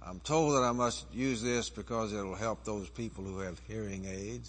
I'm told that I must use this because it'll help those people who have hearing aids.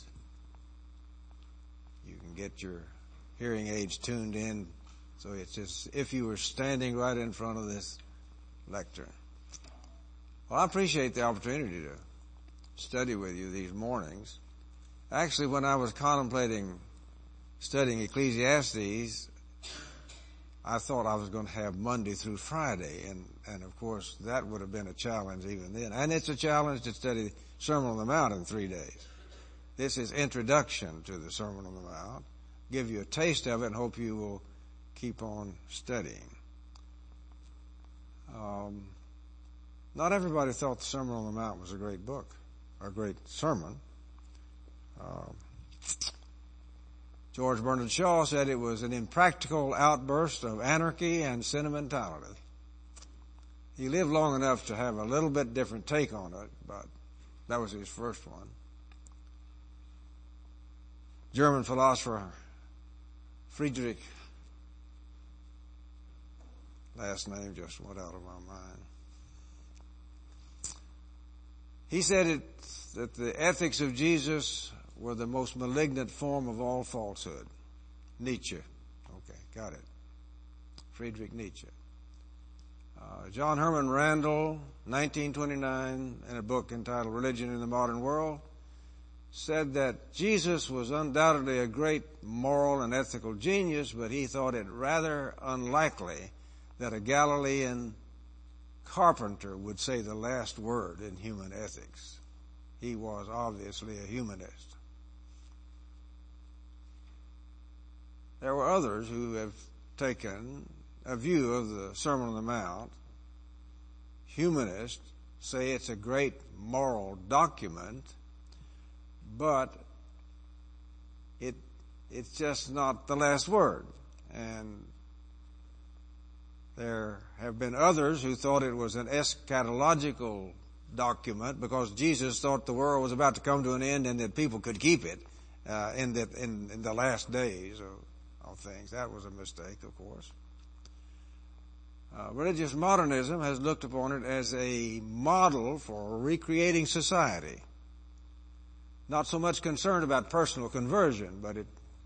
You can get your hearing aids tuned in, so it's just if you were standing right in front of this lectern. Well, I appreciate the opportunity to study with you these mornings. Actually, when I was contemplating studying Ecclesiastes, I thought I was going to have Monday through Friday, and of course that would have been a challenge even then. And it's a challenge to study Sermon on the Mount in 3 days. This is introduction to the Sermon on the Mount. Give you a taste of it and hope you will keep on studying. Not everybody thought the Sermon on the Mount was a great book, or a great sermon. George Bernard Shaw said it was an impractical outburst of anarchy and sentimentality. He lived long enough to have a little bit different take on it, but that was his first one. German philosopher Friedrich, last name just went out of my mind. He said that the ethics of Jesus were the most malignant form of all falsehood. Nietzsche. Okay, got it. Friedrich Nietzsche. John Herman Randall, 1929, in a book entitled Religion in the Modern World, said that Jesus was undoubtedly a great moral and ethical genius, but he thought it rather unlikely that a Galilean carpenter would say the last word in human ethics. He was obviously a humanist. There were others who have taken a view of the Sermon on the Mount. Humanists say it's a great moral document, but it's just not the last word. And there have been others who thought it was an eschatological document because Jesus thought the world was about to come to an end and that people could keep it in the last days of things. That was a mistake, of course. Religious modernism has looked upon it as a model for recreating society. Not so much concerned about personal conversion, but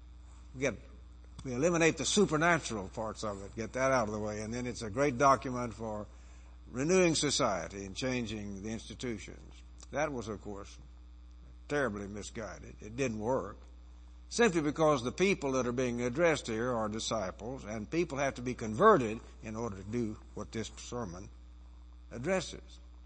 we eliminate the supernatural parts of it, get that out of the way, and then it's a great document for renewing society and changing the institutions. That was, of course, terribly misguided. It didn't work. Simply because the people that are being addressed here are disciples, and people have to be converted in order to do what this sermon addresses.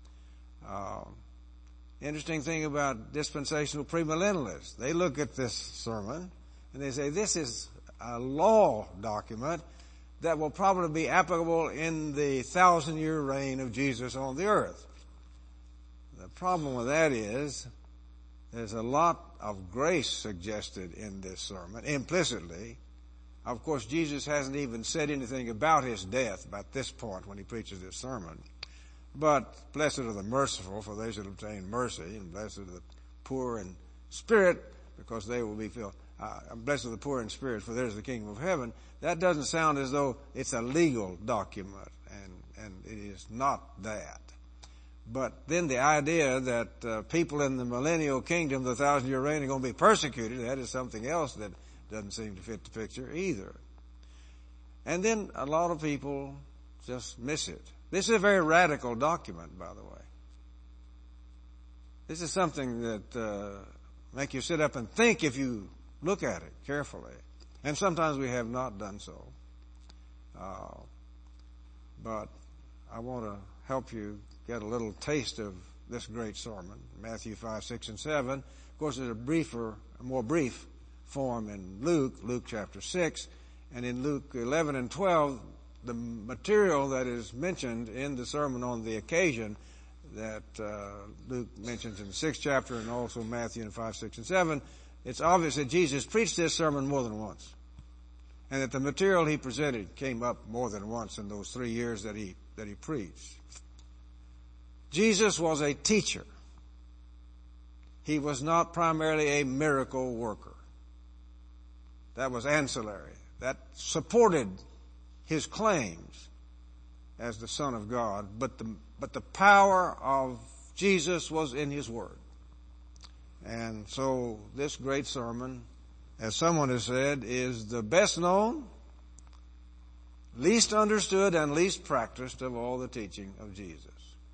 Interesting thing about dispensational premillennialists. They look at this sermon and they say this is a law document that will probably be applicable in the 1,000-year reign of Jesus on the earth. The problem with that is there's a lot of grace suggested in this sermon, implicitly. Of course, Jesus hasn't even said anything about his death by this point when he preaches this sermon. But blessed are the merciful, for they shall obtain mercy, and blessed are the poor in spirit, because they will be filled. Blessed are the poor in spirit, for theirs is the kingdom of heaven. That doesn't sound as though it's a legal document, and it is not that. But then the idea that people in the millennial kingdom, the 1,000-year reign, are going to be persecuted, that is something else that doesn't seem to fit the picture either. And then a lot of people just miss it. This is a very radical document, by the way. This is something that make you sit up and think if you look at it carefully. And sometimes we have not done so. But I want to help you get a little taste of this great sermon, Matthew 5, 6, and 7. Of course, there's a more brief form in Luke chapter 6. And in Luke 11 and 12, the material that is mentioned in the sermon on the occasion that Luke mentions in the 6th chapter and also Matthew in 5, 6, and 7, it's obvious that Jesus preached this sermon more than once. And that the material he presented came up more than once in those 3 years that he preached. Jesus was a teacher. He was not primarily a miracle worker. That was ancillary. That supported his claims. as the Son of God, but the power of Jesus was in His Word. And so this great sermon, as someone has said, is the best known, least understood, and least practiced of all the teaching of Jesus.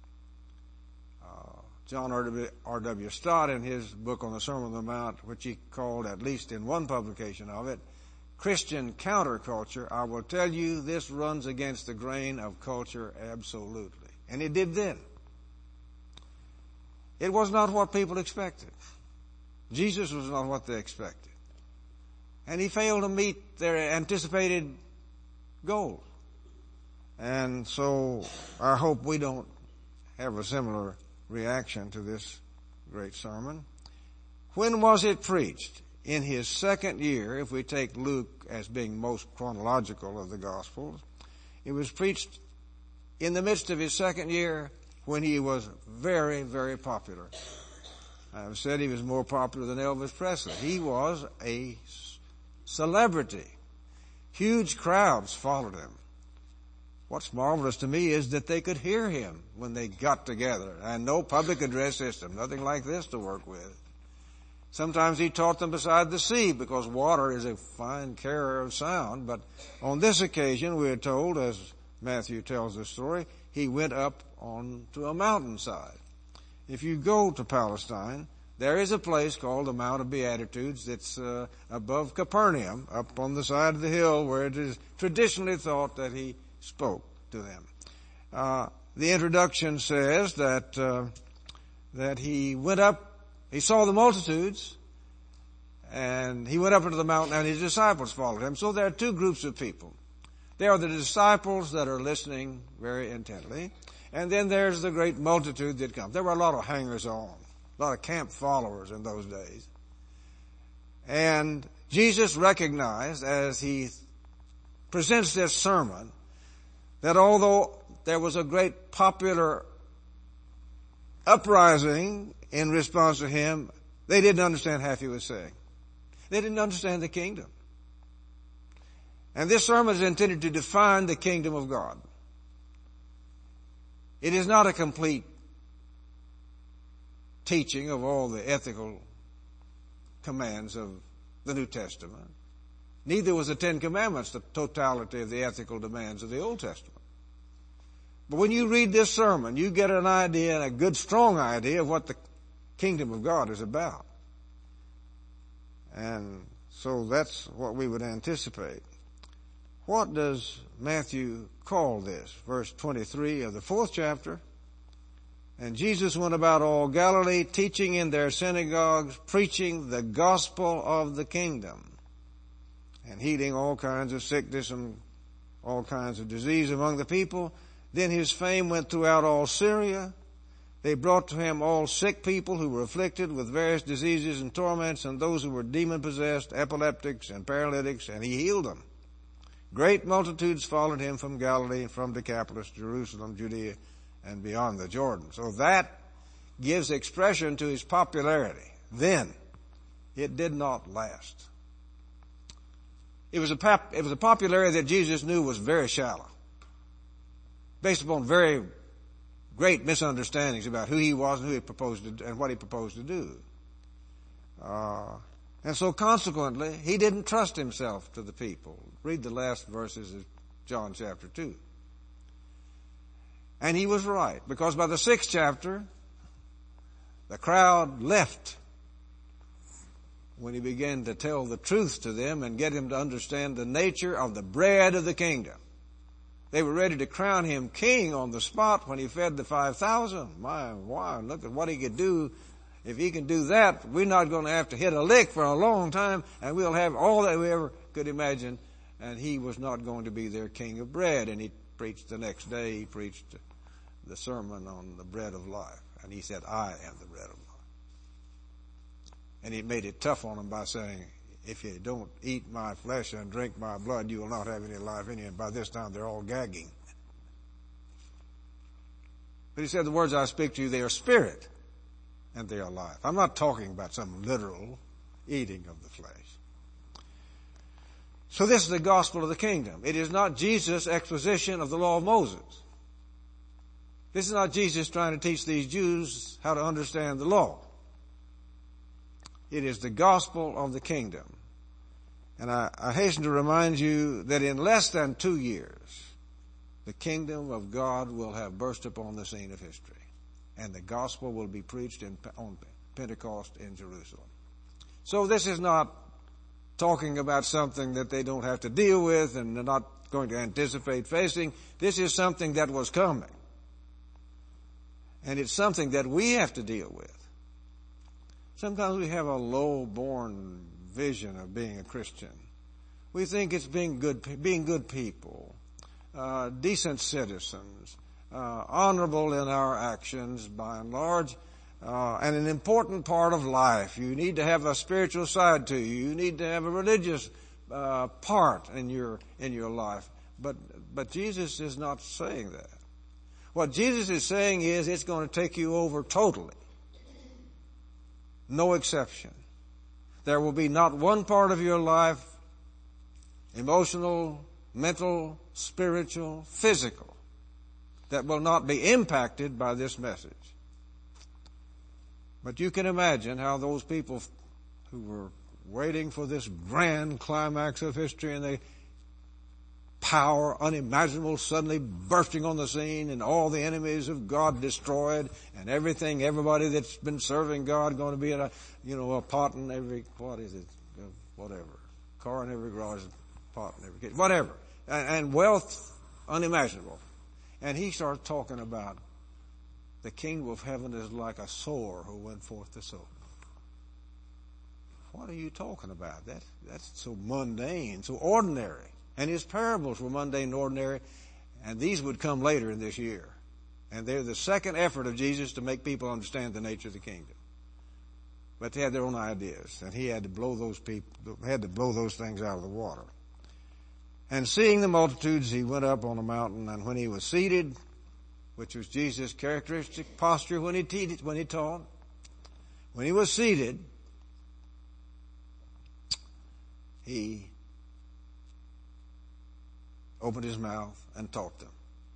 John R.W. Stott, in his book on the Sermon on the Mount, which he called, at least in one publication of it, Christian Counterculture, I will tell you this runs against the grain of culture absolutely. And it did then. It was not what people expected. Jesus was not what they expected. And He failed to meet their anticipated goals. And so I hope we don't have a similar reaction to this great sermon. When was it preached? In His second year, if we take Luke as being most chronological of the Gospels. It was preached in the midst of His second year when He was very, very popular. I've said He was more popular than Elvis Presley. He was a celebrity. Huge crowds followed Him. What's marvelous to me is that they could hear Him when they got together, and no public address system, nothing like this to work with. Sometimes He taught them beside the sea because water is a fine carrier of sound, but on this occasion we are told, as Matthew tells the story, He went up onto a mountainside. If you go to Palestine, there is a place called the Mount of Beatitudes that's above Capernaum, up on the side of the hill where it is traditionally thought that He spoke to them. The introduction says that He went up, He saw the multitudes, and He went up into the mountain, and His disciples followed Him. So there are two groups of people. There are the disciples that are listening very intently, and then there's the great multitude that comes. There were a lot of hangers-on, a lot of camp followers in those days. And Jesus recognized, as He presents this sermon, that although there was a great popular uprising in response to Him, they didn't understand half He was saying. They didn't understand the kingdom. And this sermon is intended to define the kingdom of God. It is not a complete teaching of all the ethical commands of the New Testament. Neither was the Ten Commandments the totality of the ethical demands of the Old Testament. But when you read this sermon, you get an idea, and a good strong idea, of what the kingdom of God is about. And so that's what we would anticipate. What does Matthew call this? Verse 23 of the 4th chapter. And Jesus went about all Galilee, teaching in their synagogues, preaching the gospel of the kingdom, and healing all kinds of sickness and all kinds of disease among the people. Then His fame went throughout all Syria. They brought to Him all sick people who were afflicted with various diseases and torments, and those who were demon-possessed, epileptics, and paralytics, and He healed them. Great multitudes followed Him from Galilee, from Decapolis, Jerusalem, Judea, and beyond the Jordan. So that gives expression to His popularity. Then, it did not last. It was a popularity that Jesus knew was very shallow, based upon very great misunderstandings about who He was and who He proposed to, and what He proposed to do. And so consequently, He didn't trust Himself to the people. Read the last verses of John chapter 2. And He was right, because by the 6th chapter, the crowd left when He began to tell the truth to them and get them to understand the nature of the bread of the kingdom. They were ready to crown Him king on the spot when He fed the 5,000. My, wow, look at what He could do. If He can do that, we're not going to have to hit a lick for a long time, and we'll have all that we ever could imagine. And He was not going to be their king of bread. And He preached the next day, He preached the sermon on the bread of life. And He said, I am the bread of life. And He made it tough on them by saying, if you don't eat my flesh and drink my blood, you will not have any life in you. And by this time, they're all gagging. But He said, the words I speak to you, they are spirit and they are life. I'm not talking about some literal eating of the flesh. So this is the gospel of the kingdom. It is not Jesus' exposition of the law of Moses. This is not Jesus trying to teach these Jews how to understand the law. It is the gospel of the kingdom. And I hasten to remind you that in less than 2 years, the kingdom of God will have burst upon the scene of history. And the gospel will be preached on Pentecost in Jerusalem. So this is not talking about something that they don't have to deal with and they're not going to anticipate facing. This is something that was coming. And it's something that we have to deal with. Sometimes we have a low-born vision of being a Christian. We think it's being good people, decent citizens, honorable in our actions by and large, and an important part of life. You need to have a spiritual side to you. You need to have a religious part in your life. But Jesus is not saying that. What Jesus is saying is it's going to take you over totally. No exception. There will be not one part of your life, emotional, mental, spiritual, physical, that will not be impacted by this message. But you can imagine how those people who were waiting for this grand climax of history and the power unimaginable suddenly bursting on the scene and all the enemies of God destroyed and everybody that's been serving God going to be in a pot in every, whatever, car in every garage, pot in every kitchen, whatever, and wealth unimaginable. And he starts talking about the kingdom of heaven is like a sower who went forth to sow. What are you talking about? That's so mundane, so ordinary. And his parables were mundane and ordinary, and these would come later in this year. And they're the second effort of Jesus to make people understand the nature of the kingdom. But they had their own ideas, and he had to blow those things out of the water. And seeing the multitudes, he went up on a mountain, and when he was seated, which was Jesus' characteristic posture when he taught, when he was seated, he opened his mouth and taught them.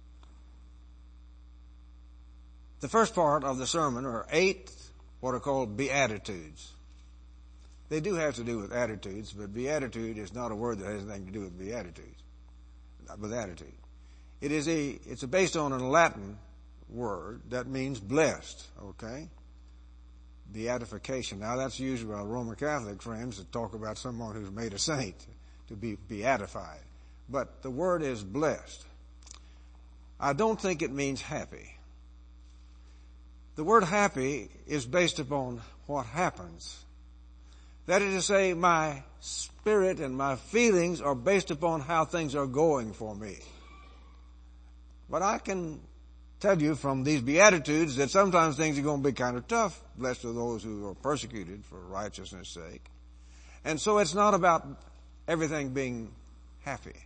The first part of the sermon are 8 what are called Beatitudes. They do have to do with attitudes, but beatitude is not a word that has anything to do with beatitudes, with attitude. It's based on a Latin word that means blessed, okay? Beatification. Now that's used by Roman Catholic friends to talk about someone who's made a saint, to be beatified. But the word is blessed. I don't think it means happy. The word happy is based upon what happens. That is to say, my spirit and my feelings are based upon how things are going for me. But I can tell you from these Beatitudes that sometimes things are going to be kind of tough. Blessed are those who are persecuted for righteousness' sake. And so it's not about everything being happy.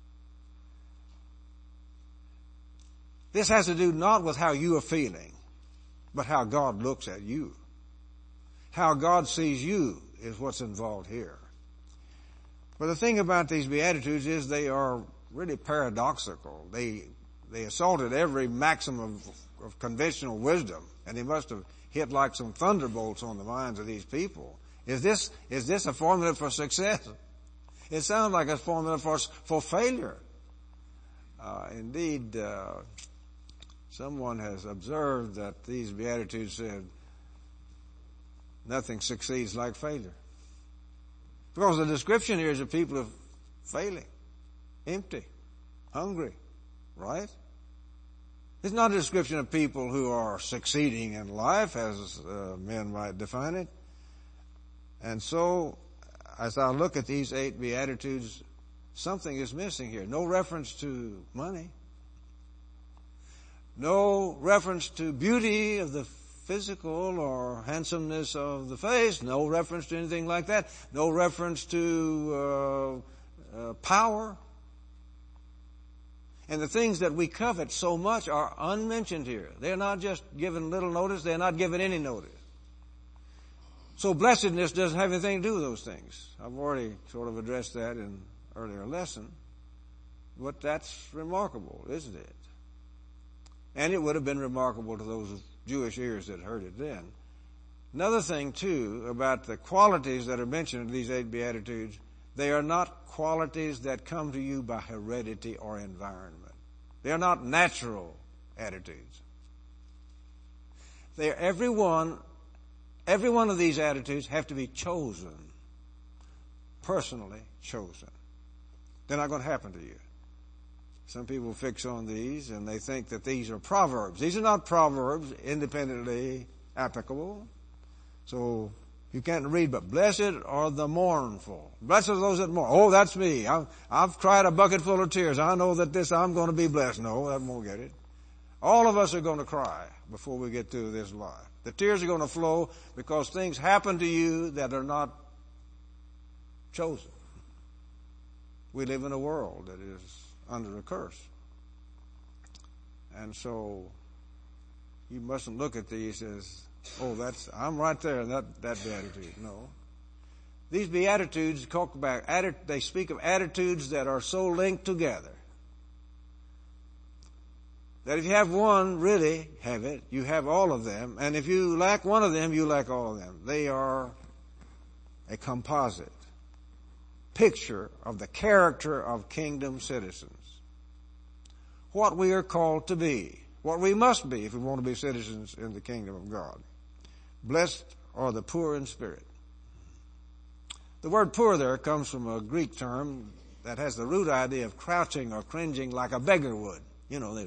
This has to do not with how you are feeling, but how God looks at you. How God sees you is what's involved here. But the thing about these Beatitudes is they are really paradoxical. They assaulted every maxim of conventional wisdom, and they must have hit like some thunderbolts on the minds of these people. Is this a formula for success? It sounds like a formula for failure. Indeed, someone has observed that these Beatitudes said, nothing succeeds like failure. Because the description here is of people of failing, empty, hungry, right? It's not a description of people who are succeeding in life, as men might define it. And so, as I look at these 8 Beatitudes, something is missing here. No reference to money. No reference to beauty of the physical or handsomeness of the face. No reference to anything like that. No reference to power. And the things that we covet so much are unmentioned here. They're not just given little notice. They're not given any notice. So blessedness doesn't have anything to do with those things. I've already sort of addressed that in an earlier lesson. But that's remarkable, isn't it? And it would have been remarkable to those Jewish ears that heard it then. Another thing, too, about the qualities that are mentioned in these 8 Beatitudes, they are not qualities that come to you by heredity or environment. They are not natural attitudes. They are every one of these attitudes have to be chosen, personally chosen. They're not going to happen to you. Some people fix on these and they think that these are proverbs. These are not proverbs independently applicable. So you can't read, but blessed are the mournful. Blessed are those that mourn. Oh, that's me. I've cried a bucket full of tears. I know that I'm going to be blessed. No, that won't get it. All of us are going to cry before we get through this life. The tears are going to flow because things happen to you that are not chosen. We live in a world that is under a curse. And so you mustn't look at these as, oh, I'm right there in that beatitude. No. These Beatitudes talk about, they speak of attitudes that are so linked together that if you have one, really have it, you have all of them. And if you lack one of them, you lack all of them. They are a composite picture of the character of kingdom citizens. What we are called to be. What we must be if we want to be citizens in the kingdom of God. Blessed are the poor in spirit. The word poor there comes from a Greek term that has the root idea of crouching or cringing like a beggar would. You know,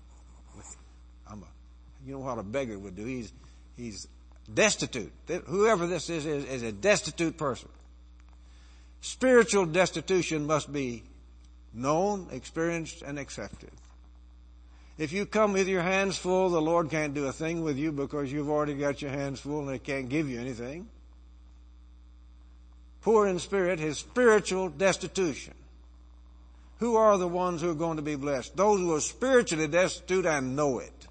you know what a beggar would do. He's destitute. Whoever this is a destitute person. Spiritual destitution must be known, experienced, and accepted. If you come with your hands full, the Lord can't do a thing with you because you've already got your hands full and He can't give you anything. Poor in spirit, his spiritual destitution. Who are the ones who are going to be blessed? Those who are spiritually destitute and know it.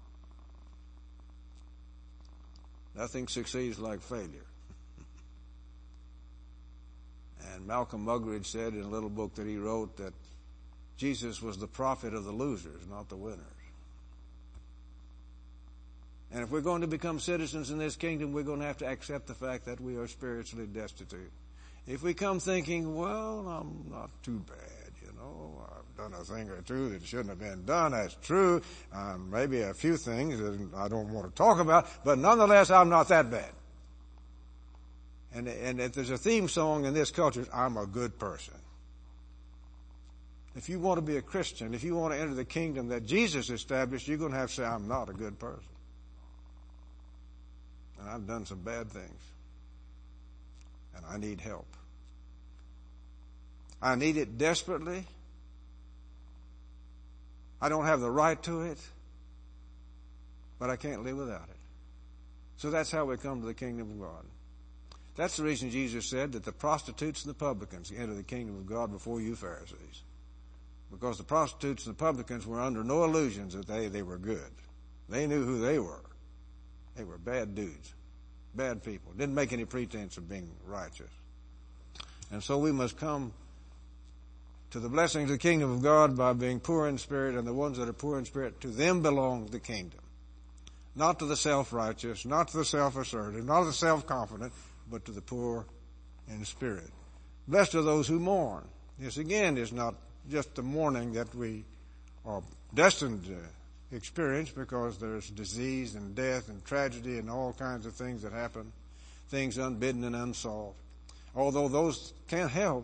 Nothing succeeds like failure. And Malcolm Muggeridge said in a little book that he wrote that Jesus was the prophet of the losers, not the winners. And if we're going to become citizens in this kingdom, we're going to have to accept the fact that we are spiritually destitute. If we come thinking, well, I'm not too bad, you know, I've done a thing or two that shouldn't have been done, that's true. Maybe a few things that I don't want to talk about, but nonetheless, I'm not that bad. And if there's a theme song in this culture, I'm a good person. If you want to be a Christian, if you want to enter the kingdom that Jesus established, you're going to have to say, I'm not a good person. And I've done some bad things. And I need help. I need it desperately. I don't have the right to it. But I can't live without it. So that's how we come to the kingdom of God. That's the reason Jesus said that the prostitutes and the publicans enter the kingdom of God before you Pharisees. Because the prostitutes and the publicans were under no illusions that they were good. They knew who they were. They were bad dudes, bad people. Didn't make any pretense of being righteous. And so we must come to the blessings of the kingdom of God by being poor in spirit, and the ones that are poor in spirit, to them belong the kingdom. Not to the self-righteous, not to the self-assertive, not to the self-confident, but to the poor in spirit. Blessed are those who mourn. This again is not just the mourning that we are destined to experience, because there's disease and death and tragedy and all kinds of things that happen, things unbidden and unsolved. Although those can't help.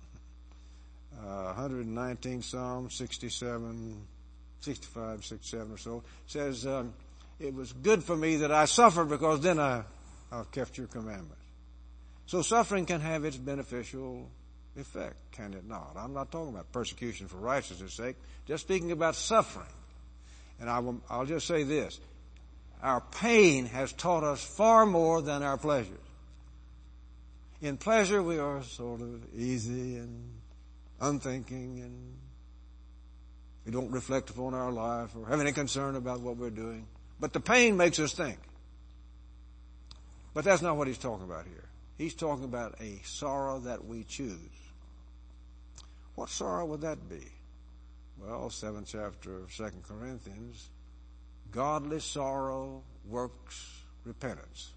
119 Psalm 67, 65, 67 or so says, it was good for me that I suffered, because then I've kept your commandments. So suffering can have its beneficial effect, can it not? I'm not talking about persecution for righteousness' sake, just speaking about suffering. And I'll just say this. Our pain has taught us far more than our pleasures. In pleasure, we are sort of easy and unthinking, and we don't reflect upon our life or have any concern about what we're doing. But the pain makes us think. But that's not what he's talking about here. He's talking about a sorrow that we choose. What sorrow would that be? Well, 7th chapter of 2 Corinthians Godly sorrow works repentance.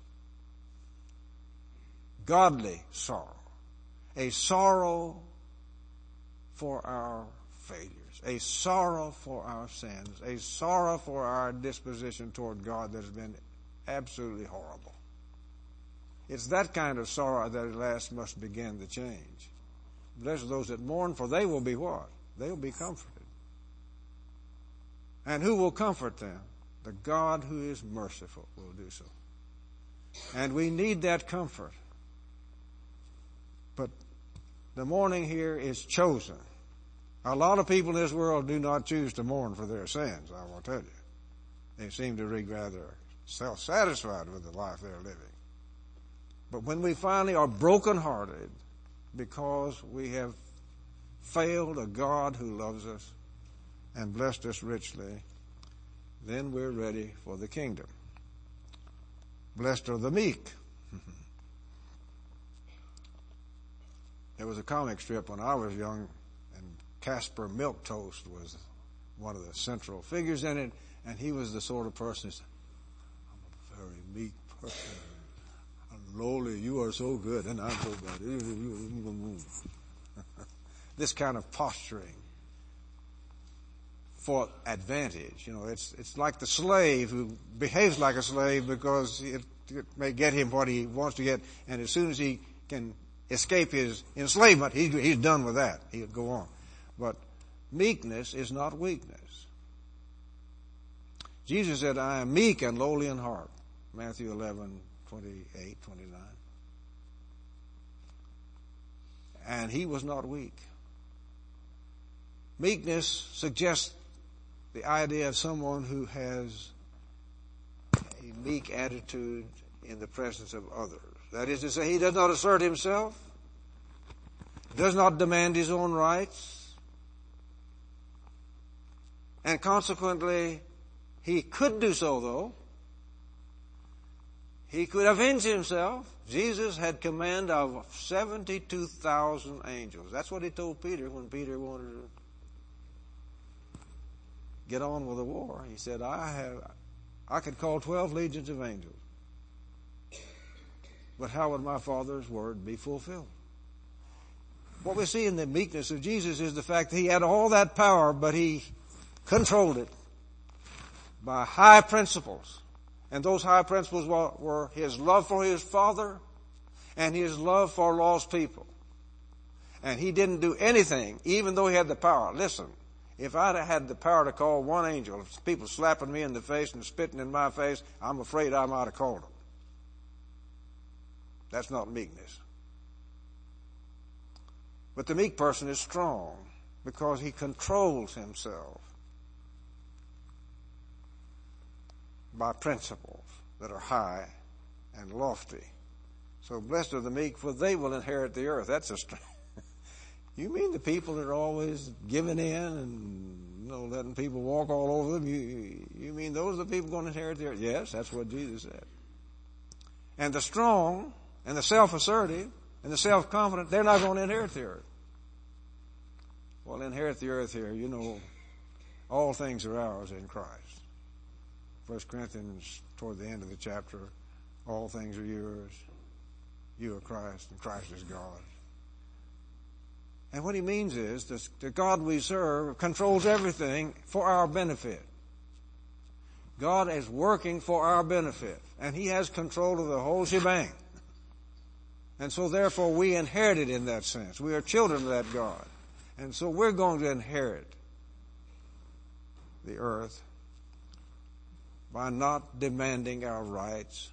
Godly sorrow. A sorrow for our failures. A sorrow for our sins. A sorrow for our disposition toward God that has been absolutely horrible. It's that kind of sorrow that at last must begin the change. Blessed are those that mourn, for they will be what? They will be comforted. And who will comfort them? The God who is merciful will do so. And we need that comfort. But the mourning here is chosen. A lot of people in this world do not choose to mourn for their sins, I will tell you. They seem to be rather self-satisfied with the life they're living. But when we finally are brokenhearted because we have failed a God who loves us and blessed us richly, then we're ready for the kingdom. Blessed are the meek. There was a comic strip when I was young, and Casper Milquetoast was one of the central figures in it, and he was the sort of person who said, I'm a very meek person. I'm lowly, you are so good, and I'm so bad. This kind of posturing for advantage. You know, it's like the slave who behaves like a slave because it may get him what he wants to get, and as soon as he can escape his enslavement, he's done with that. He'll go on. But meekness is not weakness. Jesus said, I am meek and lowly in heart. Matthew 11:28, 29. And he was not weak. Meekness suggests the idea of someone who has a meek attitude in the presence of others. That is to say, he does not assert himself, does not demand his own rights, and consequently, he could do so, though. He could avenge himself. Jesus had command of 72,000 angels. That's what he told Peter when Peter wanted to get on with the war. He said, I could call 12 legions of angels. But how would my Father's word be fulfilled? What we see in the meekness of Jesus is the fact that he had all that power, but he controlled it by high principles. And those high principles were his love for his Father and his love for lost people. And he didn't do anything, even though he had the power. Listen, if I'd had the power to call one angel, people slapping me in the face and spitting in my face, I'm afraid I might have called them. That's not meekness. But the meek person is strong because he controls himself by principles that are high and lofty. So blessed are the meek, for they will inherit the earth. That's a strength. You mean the people that are always giving in and letting people walk all over them? You mean those are the people going to inherit the earth? Yes, that's what Jesus said. And the strong and the self-assertive and the self-confident, they're not going to inherit the earth. Well, inherit the earth here, all things are ours in Christ. 1 Corinthians, toward the end of the chapter, all things are yours. You are Christ, and Christ is God. And what he means is the God we serve controls everything for our benefit. God is working for our benefit, and he has control of the whole shebang. And so therefore we inherit it in that sense. We are children of that God. And so we're going to inherit the earth by not demanding our rights,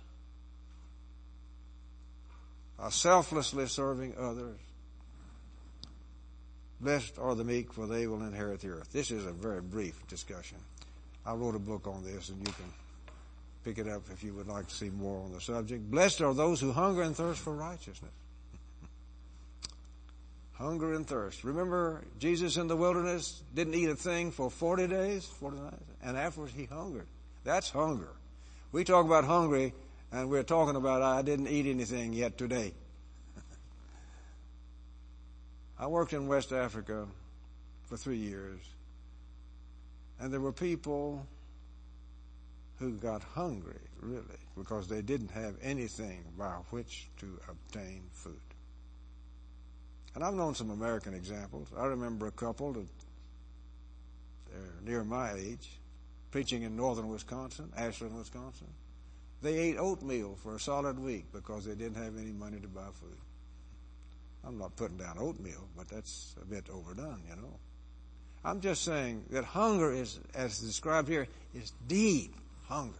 by selflessly serving others. Blessed are the meek, for they will inherit the earth. This is a very brief discussion. I wrote a book on this, and you can pick it up if you would like to see more on the subject. Blessed are those who hunger and thirst for righteousness. Hunger and thirst. Remember, Jesus in the wilderness didn't eat a thing for 40 days, 40 nights, and afterwards he hungered. That's hunger. We talk about hungry, and we're talking about I didn't eat anything yet today. I worked in West Africa for 3 years, and there were people who got hungry, really, because they didn't have anything by which to obtain food. And I've known some American examples. I remember a couple that they're near my age, preaching in northern Wisconsin, Ashland, Wisconsin. They ate oatmeal for a solid week because they didn't have any money to buy food. I'm not putting down oatmeal, but that's a bit overdone, you know. I'm just saying that hunger is, as described here, is deep hunger.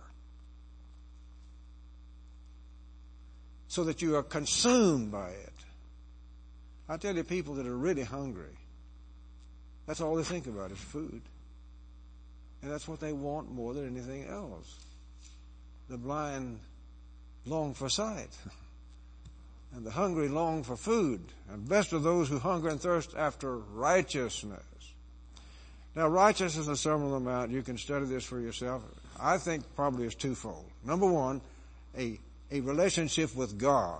So that you are consumed by it. I tell you, people that are really hungry, that's all they think about is food. And that's what they want more than anything else. The blind long for sight. And the hungry long for food. And blessed are those who hunger and thirst after righteousness. Now, righteousness in the Sermon on the Mount, you can study this for yourself. I think probably is twofold. Number one, a relationship with God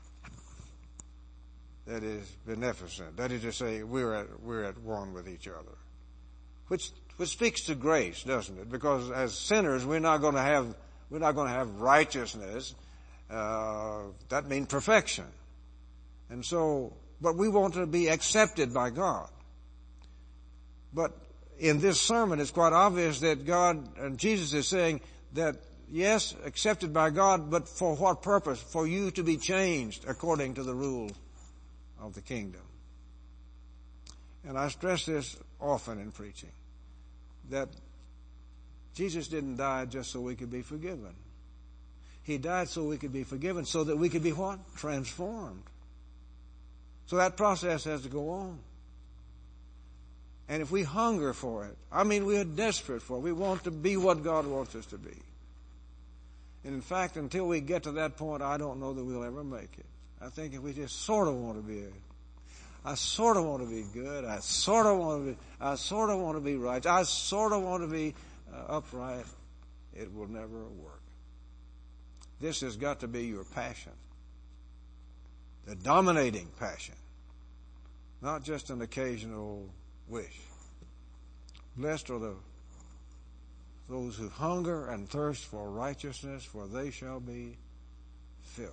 that is beneficent. That is to say, we're at one with each other. Which speaks to grace, doesn't it? Because as sinners, we're not going to have righteousness. That means perfection. And so, but we want to be accepted by God. But in this sermon, it's quite obvious that God and Jesus is saying that, yes, accepted by God, but for what purpose? For you to be changed according to the rule of the kingdom. And I stress this often in preaching, that Jesus didn't die just so we could be forgiven. He died so we could be forgiven, so that we could be what? Transformed. So that process has to go on. And if we hunger for it, I mean, we are desperate for it. We want to be what God wants us to be. And in fact, until we get to that point, I don't know that we'll ever make it. I think if we just sort of want to be, I sort of want to be good, I sort of want to be right, I sort of want to be upright, it will never work. This has got to be your passion. The dominating passion. Not just an occasional wish. Blessed are those who hunger and thirst for righteousness, for they shall be filled.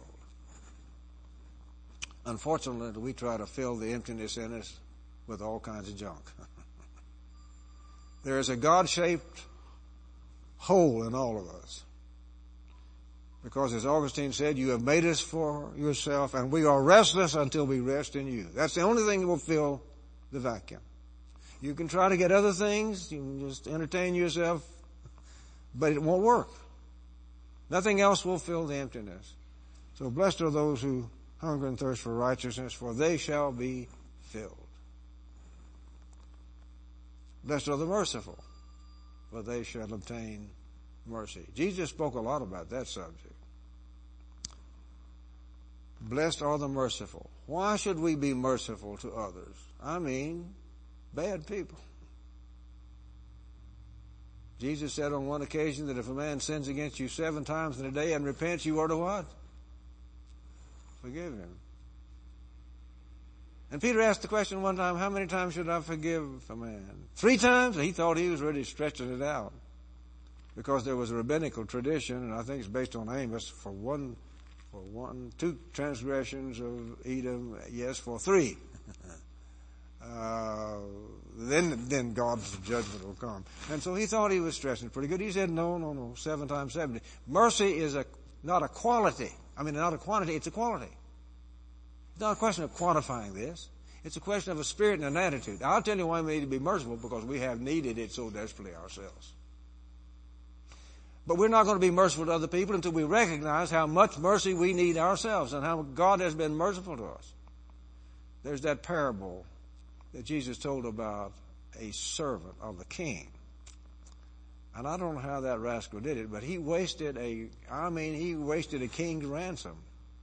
Unfortunately, we try to fill the emptiness in us with all kinds of junk. There is a God-shaped hole in all of us. Because as Augustine said, you have made us for yourself, and we are restless until we rest in you. That's the only thing that will fill the vacuum. You can try to get other things, you can just entertain yourself, but it won't work. Nothing else will fill the emptiness. So blessed are those who hunger and thirst for righteousness, for they shall be filled. Blessed are the merciful, for they shall obtain mercy. Jesus spoke a lot about that subject. Blessed are the merciful. Why should we be merciful to others? I mean, bad people. Jesus said on one occasion that if a man sins against you 7 times in a day and repents, you are to what? Forgive him. And Peter asked the question one time, how many times should I forgive a man? 3 times? He thought he was really stretching it out. Because there was a rabbinical tradition, and I think it's based on Amos, for 2 transgressions of Edom, yes, for 3. Then God's judgment will come. And so he thought he was stretching pretty good. He said, no, 7 times 70. Mercy is not a quality. I mean, not a quantity, it's a quality. It's not a question of quantifying this. It's a question of a spirit and an attitude. I'll tell you why we need to be merciful, because we have needed it so desperately ourselves. But we're not going to be merciful to other people until we recognize how much mercy we need ourselves and how God has been merciful to us. There's that parable that Jesus told about a servant of the king. And I don't know how that rascal did it, but he wasted a king's ransom.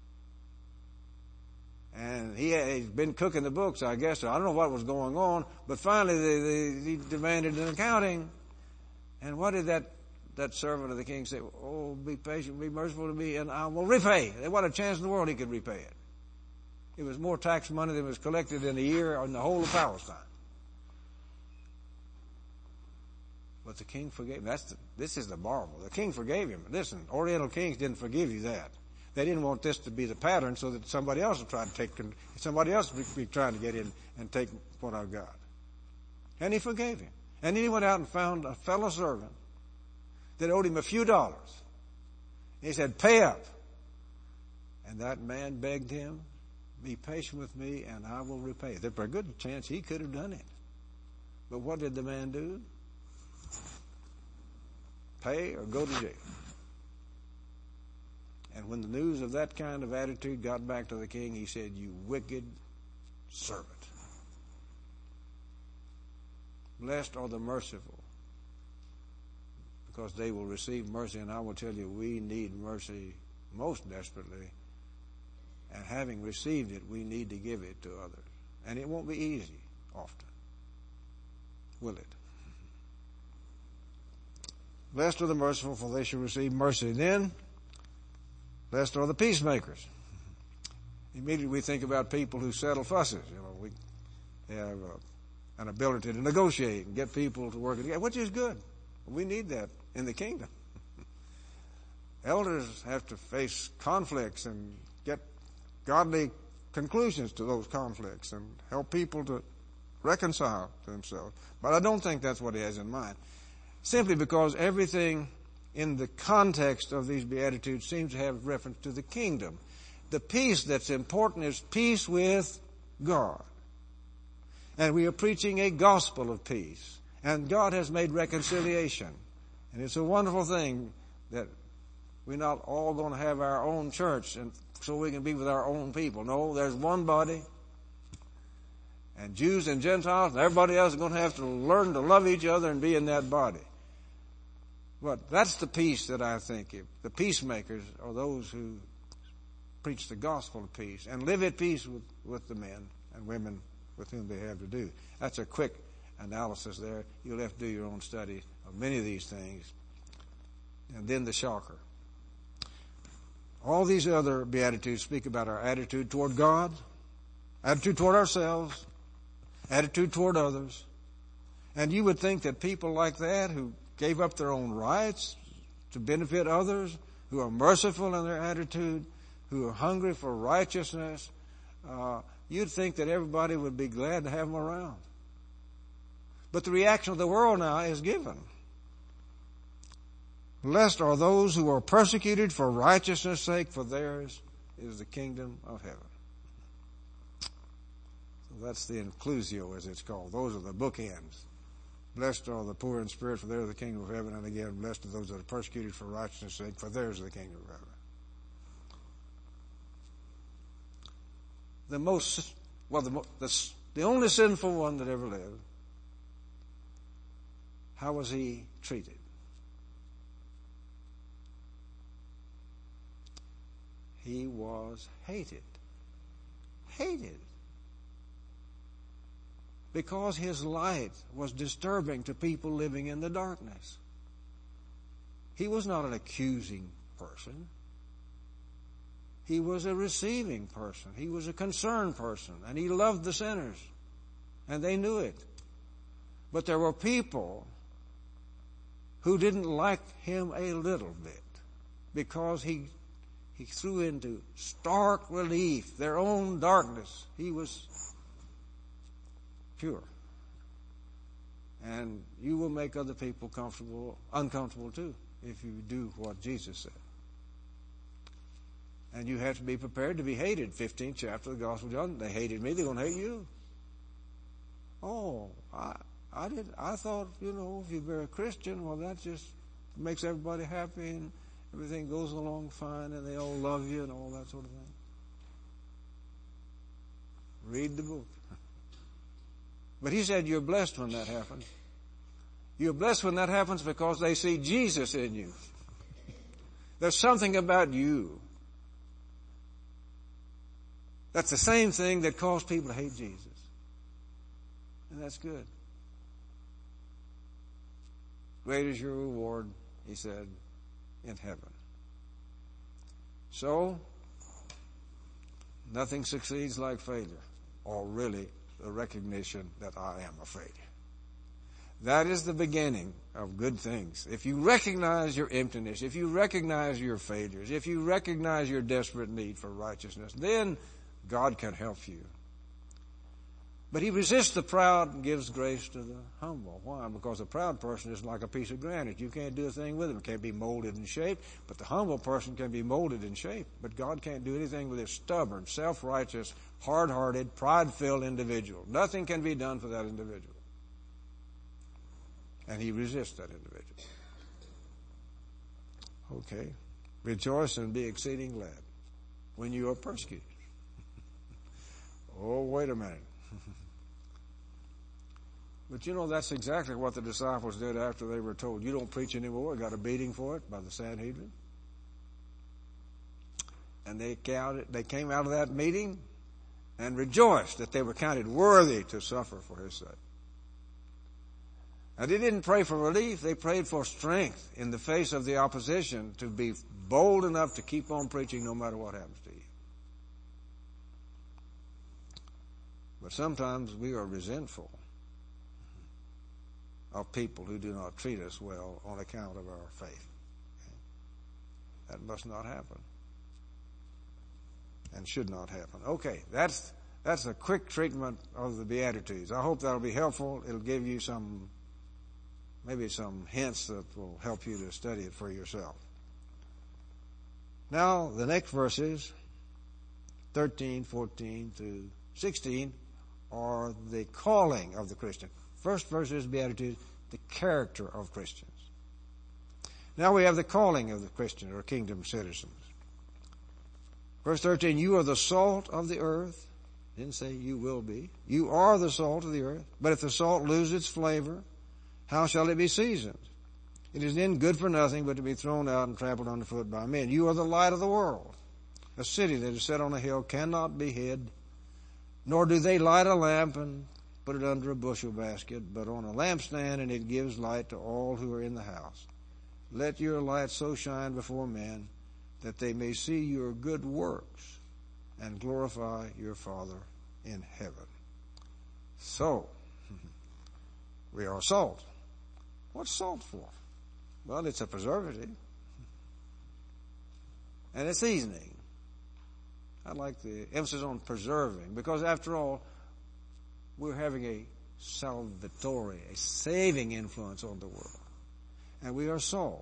And he's been cooking the books, I guess. I don't know what was going on, but finally he demanded an accounting. And what did that servant of the king say? Oh, be patient, be merciful to me, and I will repay. What a chance in the world he could repay it. It was more tax money than was collected in a year in the whole of Palestine. But the king forgave him. This is the marvel. The king forgave him. Listen, Oriental kings didn't forgive you that. They didn't want this to be the pattern so that somebody else would try to somebody else would be trying to get in and take what I've got. And he forgave him. And then he went out and found a fellow servant that owed him a few dollars. He said, pay up. And that man begged him, be patient with me and I will repay. There's a good chance he could have done it. But what did the man do? Pay or go to jail. And when the news of that kind of attitude got back to the king, he said, you wicked servant. Blessed are the merciful, because they will receive mercy. And I will tell you, we need mercy most desperately. And having received it, we need to give it to others. And it won't be easy often. Will it? Blessed are the merciful, for they shall receive mercy. Then, blessed are the peacemakers. Immediately we think about people who settle fusses. We have an ability to negotiate and get people to work together, which is good. We need that in the kingdom. Elders have to face conflicts and get godly conclusions to those conflicts and help people to reconcile to themselves. But I don't think that's what he has in mind. Simply because everything in the context of these Beatitudes seems to have reference to the kingdom. The peace that's important is peace with God. And we are preaching a gospel of peace. And God has made reconciliation. And it's a wonderful thing that we're not all going to have our own church and so we can be with our own people. No, there's one body. And Jews and Gentiles and everybody else is going to have to learn to love each other and be in that body. But that's the peace that I think the peacemakers are those who preach the gospel of peace and live at peace with the men and women with whom they have to do. That's a quick analysis there. You'll have to do your own study of many of these things. And then the shocker. All these other Beatitudes speak about our attitude toward God, attitude toward ourselves, attitude toward others. And you would think that people like that who gave up their own rights to benefit others, who are merciful in their attitude, who are hungry for righteousness, you'd think that everybody would be glad to have them around. But the reaction of the world now is given. Blessed are those who are persecuted for righteousness' sake, for theirs is the kingdom of heaven. So that's the inclusio, as it's called. Those are the bookends. Blessed are the poor in spirit, for theirs is the kingdom of heaven. And again, blessed are those that are persecuted for righteousness' sake, for theirs is the kingdom of heaven. The only sinful one that ever lived, how was he treated? He was hated. Hated. Because his light was disturbing to people living in the darkness. He was not an accusing person. He was a receiving person. He was a concerned person. And he loved the sinners. And they knew it. But there were people who didn't like him a little bit because he threw into stark relief their own darkness. He was pure. And you will make other people uncomfortable too, if you do what Jesus said. And you have to be prepared to be hated. 15th chapter of the Gospel of John. They hated me, they're going to hate you. Oh, I thought, if you're a Christian, well, that just makes everybody happy and everything goes along fine and they all love you and all that sort of thing. Read the book. But he said you're blessed when that happens. You're blessed when that happens because they see Jesus in you. There's something about you. That's the same thing that caused people to hate Jesus. And that's good. Great is your reward, he said, in heaven. So, nothing succeeds like failure, or really the recognition that I am a failure. That is the beginning of good things. If you recognize your emptiness, if you recognize your failures, if you recognize your desperate need for righteousness, then God can help you. But he resists the proud and gives grace to the humble. Why? Because a proud person is like a piece of granite. You can't do a thing with him. It can't be molded and shaped. But the humble person can be molded and shaped. But God can't do anything with a stubborn, self-righteous, hard-hearted, pride-filled individual. Nothing can be done for that individual. And he resists that individual. Okay. Rejoice and be exceeding glad when you are persecuted. Oh, wait a minute. But you know, that's exactly what the disciples did after they were told, you don't preach anymore. Got a beating for it by the Sanhedrin. And they came out of that meeting and rejoiced that they were counted worthy to suffer for his sake. And they didn't pray for relief. They prayed for strength in the face of the opposition to be bold enough to keep on preaching no matter what happens to you. But sometimes we are resentful of people who do not treat us well on account of our faith. That must not happen. And should not happen. Okay, that's a quick treatment of the Beatitudes. I hope that'll be helpful. It'll give you maybe some hints that will help you to study it for yourself. Now, the next verses, 13, 14 to 16, are the calling of the Christian. First verse is Beatitudes, the character of Christians. Now we have the calling of the Christian or kingdom citizens. Verse 13, you are the salt of the earth. Didn't say you will be. You are the salt of the earth. But if the salt lose its flavor, how shall it be seasoned? It is then good for nothing but to be thrown out and trampled underfoot by men. You are the light of the world. A city that is set on a hill cannot be hid, nor do they light a lamp and put it under a bushel basket, but on a lampstand, and it gives light to all who are in the house. Let your light so shine before men that they may see your good works and glorify your Father in heaven. So, we are salt. What's salt for? Well, it's a preservative. And a seasoning. I like the emphasis on preserving, because after all, we're having a salvatory, a saving influence on the world. And we are salt.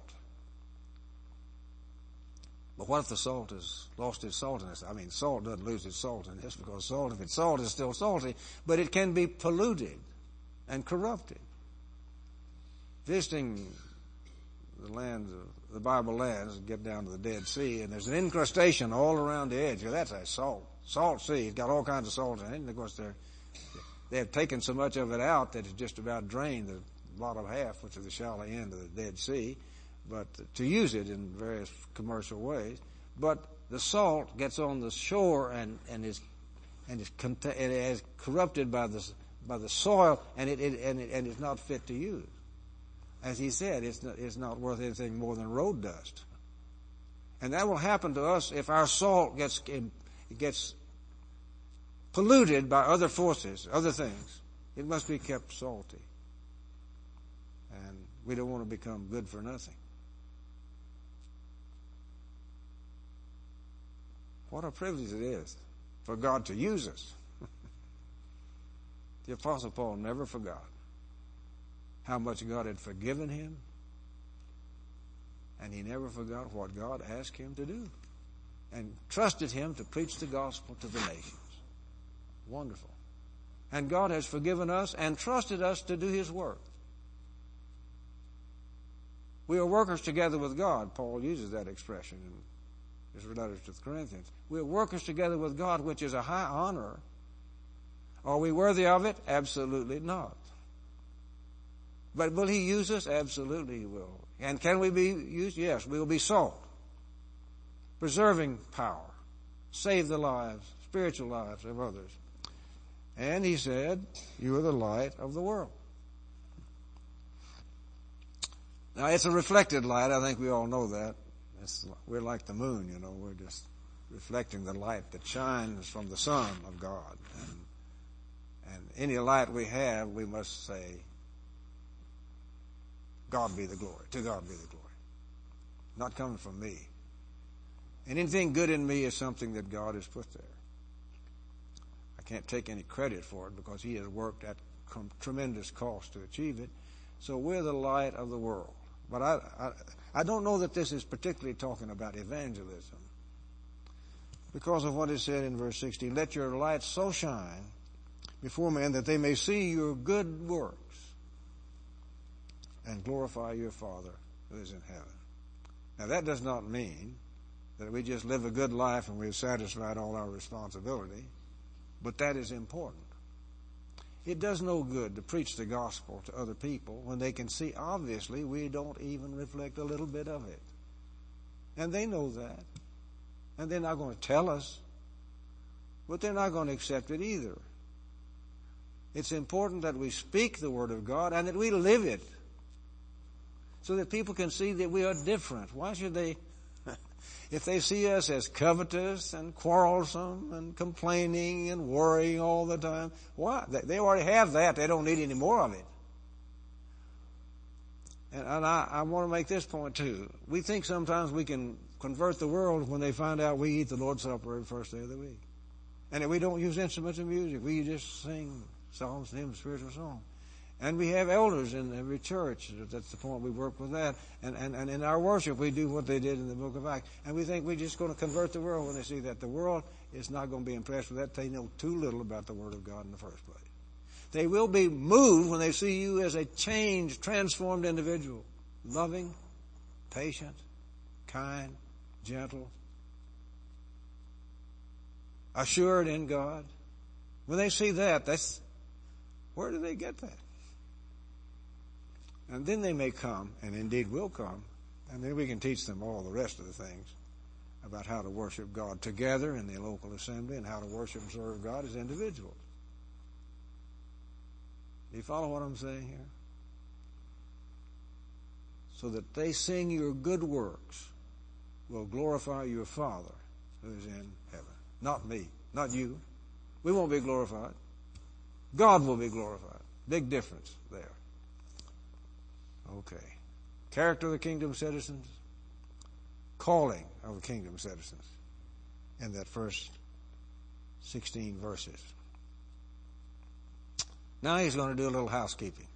But what if the salt has lost its saltiness? I mean, salt doesn't lose its saltiness, because salt, if it's salt, is still salty, but it can be polluted and corrupted. Visiting the lands of the Bible lands, get down to the Dead Sea, and there's an incrustation all around the edge. That's a salt sea. It's got all kinds of salt in it, and of course they have taken so much of it out that it's just about drained the bottom half, which is the shallow end of the Dead Sea, but to use it in various commercial ways. But the salt gets on the shore and is corrupted by the soil, and it is not fit to use. As he said, it's not worth anything more than road dust. And that will happen to us if our salt gets polluted by other forces, other things. It must be kept salty. And we don't want to become good for nothing. What a privilege it is for God to use us. The Apostle Paul never forgot how much God had forgiven him, and he never forgot what God asked him to do, and trusted him to preach the gospel to the nations. Wonderful. And God has forgiven us and trusted us to do his work. We are workers together with God. Paul uses that expression in his letters to the Corinthians. We are workers together with God, which is a high honor. Are we worthy of it? Absolutely not. But will he use us? Absolutely he will. And can we be used? Yes, we will be salt. Preserving power. Save the lives, spiritual lives of others. And he said, you are the light of the world. Now, it's a reflected light. I think we all know that. We're like the moon, you know. We're just reflecting the light that shines from the Son of God. And any light we have, we must say, God be the glory. To God be the glory. Not coming from me. And anything good in me is something that God has put there. I can't take any credit for it because He has worked at tremendous cost to achieve it. So we're the light of the world. But I don't know that this is particularly talking about evangelism, because of what is said in verse 16. Let your light so shine before men that they may see your good works and glorify your Father who is in heaven. Now that does not mean that we just live a good life and we've satisfied all our responsibility, but that is important. It does no good to preach the gospel to other people when they can see obviously we don't even reflect a little bit of it. And they know that. And they're not going to tell us, but they're not going to accept it either. It's important that we speak the Word of God and that we live it so that people can see that we are different. Why should they, if they see us as covetous and quarrelsome and complaining and worrying all the time, why? They already have that. They don't need any more of it. And I want to make this point too. We think sometimes we can convert the world when they find out we eat the Lord's Supper every first day of the week. And that we don't use instruments of music. We just sing psalms, hymns, spiritual songs. And we have elders in every church. That's the point. We work with that. And in our worship, we do what they did in the book of Acts. And we think we're just going to convert the world when they see that. The world is not going to be impressed with that. They know too little about the Word of God in the first place. They will be moved when they see you as a changed, transformed individual. Loving, patient, kind, gentle, assured in God. When they see that, where do they get that? And then they may come, and indeed will come, and then we can teach them all the rest of the things about how to worship God together in the local assembly and how to worship and serve God as individuals. Do you follow what I'm saying here? So that they sing your good works will glorify your Father who is in heaven. Not me, not you. We won't be glorified. God will be glorified. Big difference there. Okay. Character of the kingdom citizens. Calling of the kingdom citizens in that first 16 verses. Now he's going to do a little housekeeping.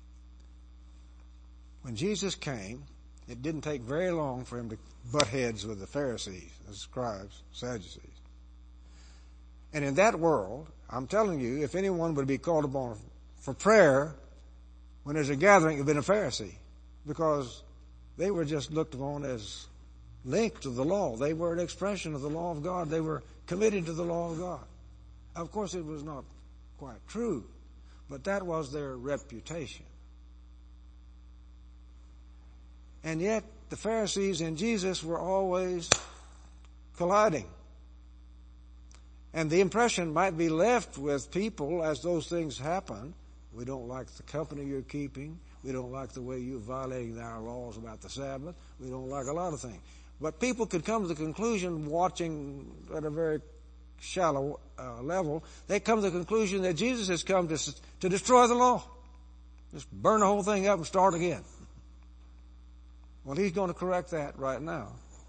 When Jesus came, it didn't take very long for him to butt heads with the Pharisees, the scribes, Sadducees. And in that world, I'm telling you, if anyone would be called upon for prayer when there's a gathering, it would have been a Pharisee, because they were just looked upon as linked to the law. They were an expression of the law of God. They were committed to the law of God. Of course, it was not quite true, but that was their reputation. And yet, the Pharisees and Jesus were always colliding. And the impression might be left with people as those things happen. We don't like the company you're keeping. We don't like the way you're violating our laws about the Sabbath. We don't like a lot of things. But people could come to the conclusion, watching at a very shallow level, they come to the conclusion that Jesus has come to destroy the law. Just burn the whole thing up and start again. Well, he's going to correct that right now.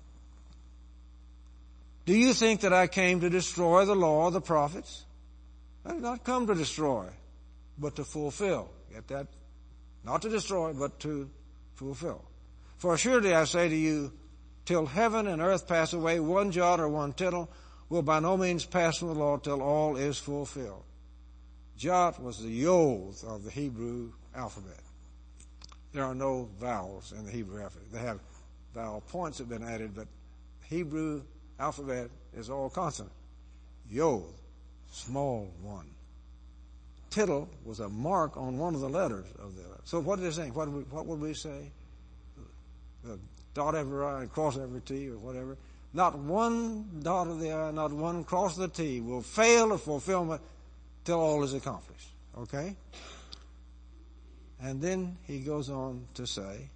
Do you think that I came to destroy the law of the prophets? I did not come to destroy, but to fulfill. Get that? Not to destroy, but to fulfill. For surely I say to you, till heaven and earth pass away, one jot or one tittle will by no means pass from the law till all is fulfilled. Jot was the yod of the Hebrew alphabet. There are no vowels in the Hebrew alphabet. They have vowel points that have been added, but Hebrew alphabet is all consonant. Yod, small one. Tittle was a mark on one of the letters of the letter. So what are they saying? What would we say? Dot every I and cross every T or whatever. Not one dot of the I, not one cross of the T will fail of fulfillment till all is accomplished. Okay? And then he goes on to say,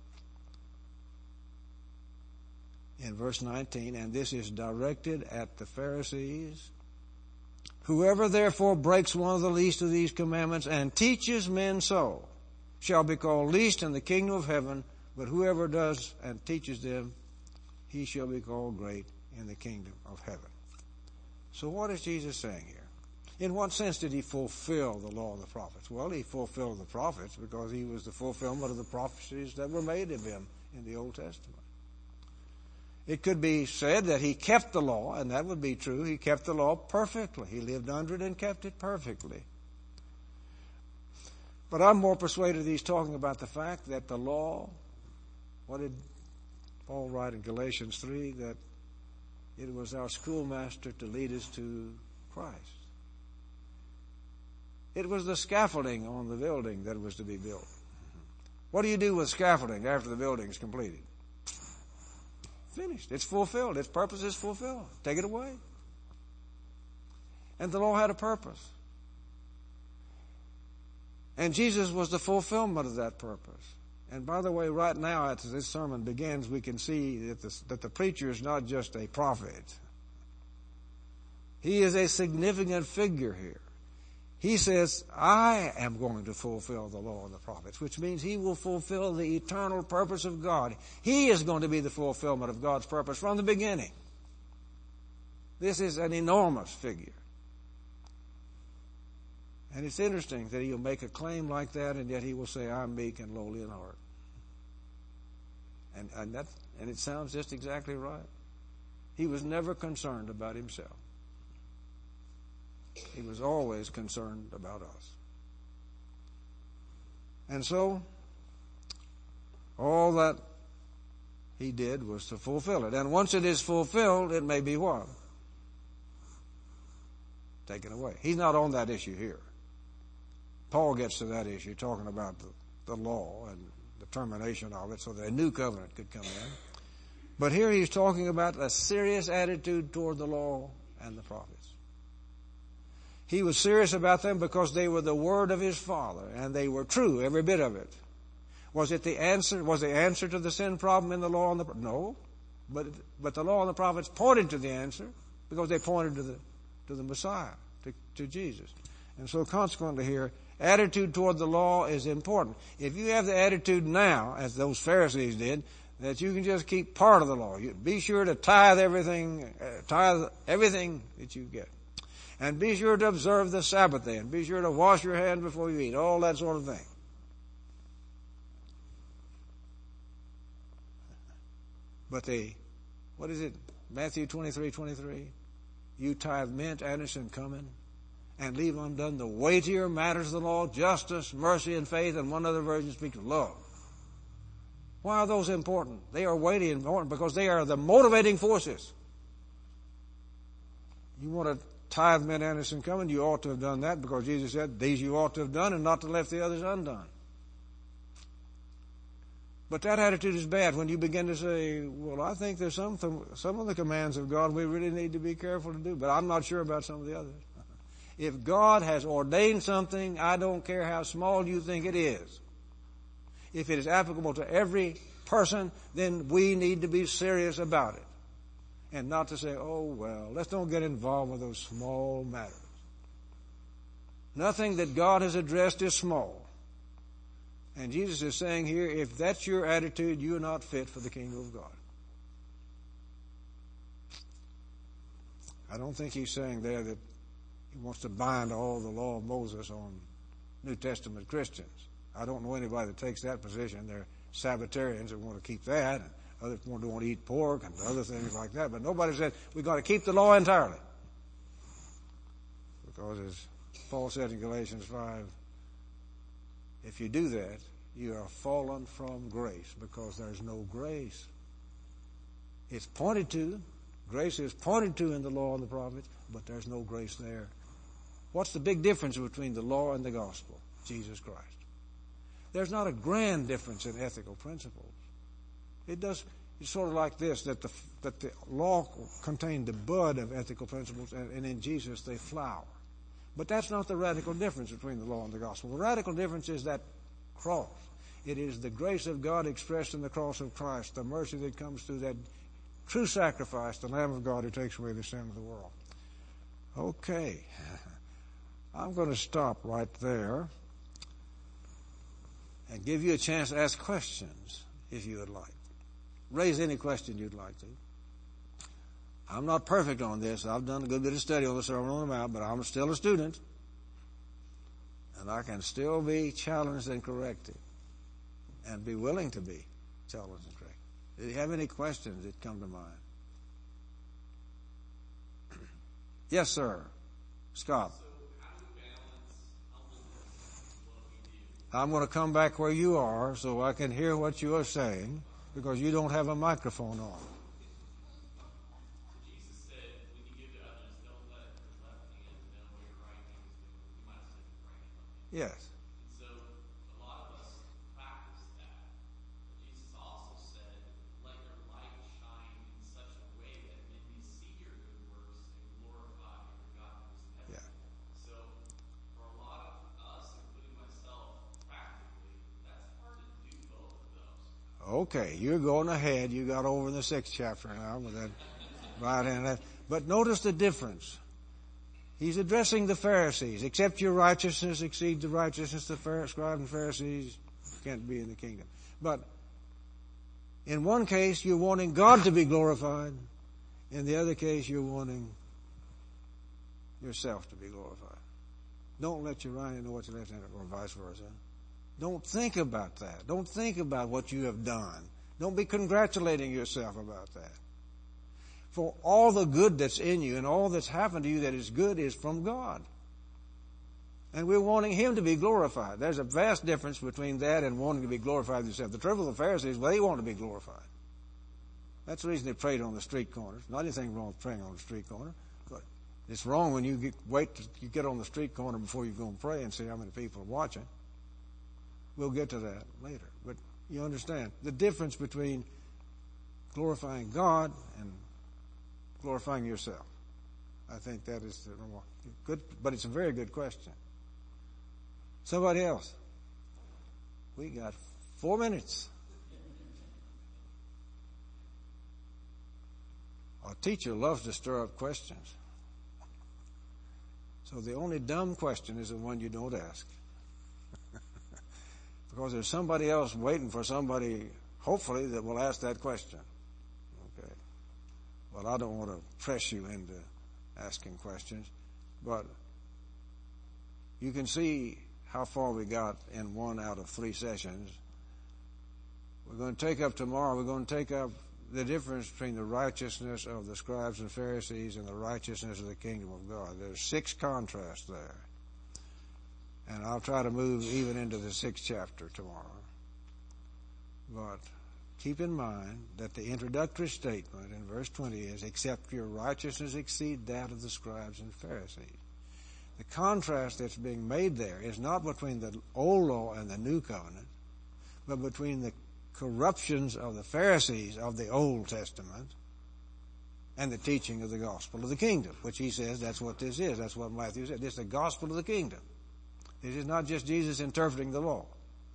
in verse 19, and this is directed at the Pharisees, whoever therefore breaks one of the least of these commandments and teaches men so, shall be called least in the kingdom of heaven, but whoever does and teaches them, he shall be called great in the kingdom of heaven. So what is Jesus saying here? In what sense did he fulfill the law of the prophets? Well, he fulfilled the prophets because he was the fulfillment of the prophecies that were made of him in the Old Testament. It could be said that he kept the law, and that would be true. He kept the law perfectly. He lived under it and kept it perfectly. But I'm more persuaded he's talking about the fact that the law, what did Paul write in Galatians 3? That it was our schoolmaster to lead us to Christ. It was the scaffolding on the building that was to be built. What do you do with scaffolding after the building is completed? Finished. It's fulfilled. Its purpose is fulfilled. Take it away. And the law had a purpose. And Jesus was the fulfillment of that purpose. And by the way, right now, as this sermon begins, we can see that the preacher is not just a prophet. He is a significant figure here. He says, I am going to fulfill the law of the prophets, which means he will fulfill the eternal purpose of God. He is going to be the fulfillment of God's purpose from the beginning. This is an enormous figure. And it's interesting that he'll make a claim like that, and yet he will say, I'm meek and lowly in heart. And it sounds just exactly right. He was never concerned about himself. He was always concerned about us. And so, all that he did was to fulfill it. And once it is fulfilled, it may be what? Taken away. He's not on that issue here. Paul gets to that issue, talking about the law and the termination of it so that a new covenant could come in. But here he's talking about a serious attitude toward the law and the prophets. He was serious about them because they were the word of his Father, and they were true, every bit of it. Was it the answer? Was the answer to the sin problem in the law and the no? But the law and the prophets pointed to the answer because they pointed to the Messiah, to Jesus. And so consequently here, attitude toward the law is important. If you have the attitude now, as those Pharisees did, that you can just keep part of the law, be sure to tithe everything that you get. And be sure to observe the Sabbath day, and be sure to wash your hands before you eat, all that sort of thing. But what is it? Matthew 23:23. You tithe mint, anise, and cumin, and leave undone the weightier matters of the law, justice, mercy, and faith, and one other version speaks of love. Why are those important? They are weighty and important because they are the motivating forces. You want to tithe, mint, anise, and cumin, you ought to have done that because Jesus said, these you ought to have done and not to have left the others undone. But that attitude is bad when you begin to say, well, I think there's some of the commands of God we really need to be careful to do, but I'm not sure about some of the others. If God has ordained something, I don't care how small you think it is. If it is applicable to every person, then we need to be serious about it. And not to say, oh, well, let's don't get involved with those small matters. Nothing that God has addressed is small. And Jesus is saying here, if that's your attitude, you're not fit for the kingdom of God. I don't think he's saying there that he wants to bind all the law of Moses on New Testament Christians. I don't know anybody that takes that position. They're Sabbatarians that want to keep that, and others don't want to eat pork and other things like that. But nobody said we've got to keep the law entirely. Because as Paul said in Galatians 5, if you do that, you are fallen from grace because there's no grace. It's pointed to, grace is pointed to in the law and the prophets, but there's no grace there. What's the big difference between the law and the gospel? Jesus Christ. There's not a grand difference in ethical principles. It's sort of like this, that the law contained the bud of ethical principles, and in Jesus they flower. But that's not the radical difference between the law and the gospel. The radical difference is that cross. It is the grace of God expressed in the cross of Christ, the mercy that comes through that true sacrifice, the Lamb of God who takes away the sin of the world. Okay. I'm going to stop right there. and give you a chance to ask questions if you would like. Raise any question you'd like to. I'm not perfect on this. I've done a good bit of study on the Sermon on the Mount, but I'm still a student. And I can still be challenged and corrected and be willing to be challenged and corrected. Do you have any questions that come to mind? Yes, sir. Scott. So how do we balance humbleness with what we do? I'm going to come back where you are so I can hear what you are saying because you don't have a microphone on. Jesus said, when you give to others, don't let your left hand know what your right hand is doing. You might have said your right hand. Yes. And so a lot of us practice that. But Jesus also said, let your light shine in such a way that men may see your good works and glorify your God who is in heaven. Yeah. So for a lot of us, including myself, practically, that's hard to do both of those. Okay, you're going ahead. You got over in the 6th chapter now with that right hand. But notice the difference. He's addressing the Pharisees. Except your righteousness exceed the righteousness of the scribes and Pharisees, you can't be in the kingdom. But in one case, you're wanting God to be glorified. In the other case, you're wanting yourself to be glorified. Don't let your right hand know what your left hand, or vice versa. Don't think about that. Don't think about what you have done. Don't be congratulating yourself about that. For all the good that's in you and all that's happened to you that is good is from God. And we're wanting Him to be glorified. There's a vast difference between that and wanting to be glorified yourself. The trouble with the Pharisees, well, they want to be glorified. That's the reason they prayed on the street corners. Not anything wrong with praying on the street corner. But it's wrong when you wait till you get on the street corner before you go and pray and see how many people are watching. We'll get to that later. But you understand the difference between glorifying God and glorifying yourself. I think that is the good, but it's a very good question. Somebody else. We got 4 minutes. A teacher loves to stir up questions. So the only dumb question is the one you don't ask. Because there's somebody else waiting for somebody, hopefully, that will ask that question. Okay. Well, I don't want to press you into asking questions, but you can see how far we got in 1 out of 3 sessions. We're going to take up tomorrow, we're going to take up the difference between the righteousness of the scribes and Pharisees and the righteousness of the kingdom of God. There's 6 contrasts there. And I'll try to move even into the 6th chapter tomorrow. But keep in mind that the introductory statement in verse 20 is, except your righteousness exceed that of the scribes and Pharisees. The contrast that's being made there is not between the old law and the new covenant, but between the corruptions of the Pharisees of the Old Testament and the teaching of the gospel of the kingdom, which he says that's what this is. That's what Matthew said. This is the gospel of the kingdom. This is not just Jesus interpreting the law.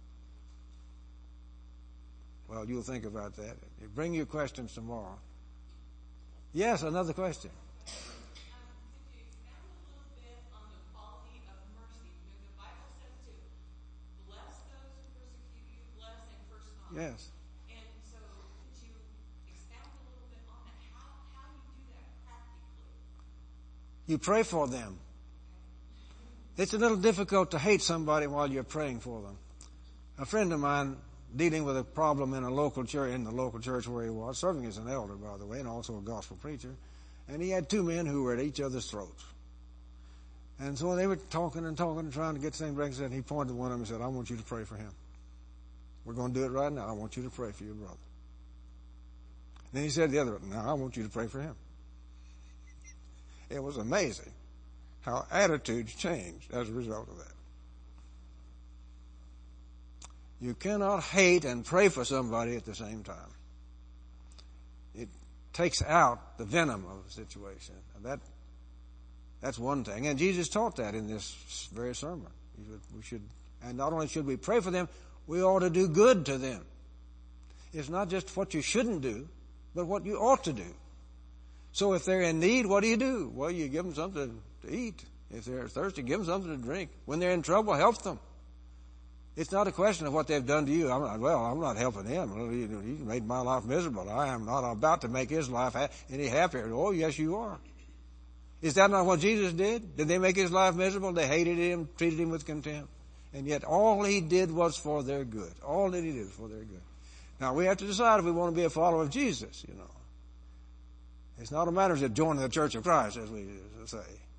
Well, you'll think about that. Bring your questions tomorrow. Yes, another question. Could you expound a little bit on the quality of mercy? Because the Bible says to bless those who persecute you, bless and curse not. Yes. And so could you expound a little bit on that? How do you do that practically? You pray for them. It's a little difficult to hate somebody while you're praying for them. A friend of mine dealing with a problem in the local church where he was, serving as an elder, by the way, and also a gospel preacher, and he had 2 men who were at each other's throats. And so they were talking and trying to get the same direction, and he pointed to one of them and said, I want you to pray for him. We're going to do it right now. I want you to pray for your brother. Then he said to the other, now I want you to pray for him. It was amazing how attitudes changed as a result of that. You cannot hate and pray for somebody at the same time. It takes out the venom of the situation. And that's one thing. And Jesus taught that in this very sermon. And not only should we pray for them, we ought to do good to them. It's not just what you shouldn't do, but what you ought to do. So if they're in need, what do? Well, you give them something to eat. If they're thirsty, give them something to drink. When they're in trouble, help them. It's not a question of what they've done to you. I'm not helping him. Well, you made my life miserable. I am not about to make his life any happier. Oh, yes, you are. Is that not what Jesus did? Did they make his life miserable? They hated him, treated him with contempt. And yet all he did was for their good. All that he did was for their good. Now, we have to decide if we want to be a follower of Jesus, you know. It's not a matter of joining the Church of Christ, as we say.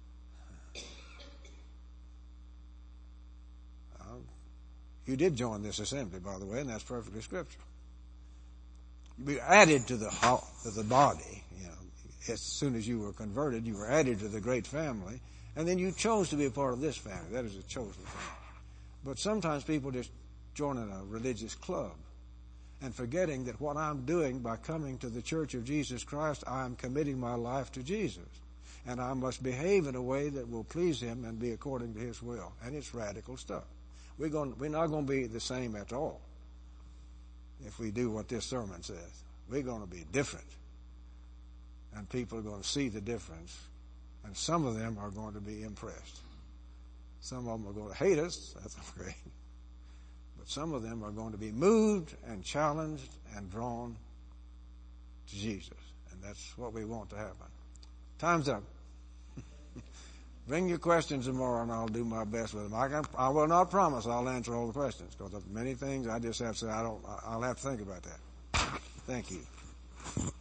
You did join this assembly, by the way, and that's perfectly scriptural. You be added to the body, you know. As soon as you were converted, you were added to the great family, and then you chose to be a part of this family. That is a chosen family. But sometimes people just join in a religious club and forgetting that what I'm doing by coming to the Church of Jesus Christ, I'm committing my life to Jesus. And I must behave in a way that will please him and be according to his will. And it's radical stuff. We're not going to be the same at all if we do what this sermon says. We're going to be different. And people are going to see the difference. And some of them are going to be impressed. Some of them are going to hate us. That's great. But some of them are going to be moved and challenged and drawn to Jesus. And that's what we want to happen. Time's up. Bring your questions tomorrow and I'll do my best with them. I will not promise I'll answer all the questions because of many things I just have to say I'll have to think about that. Thank you.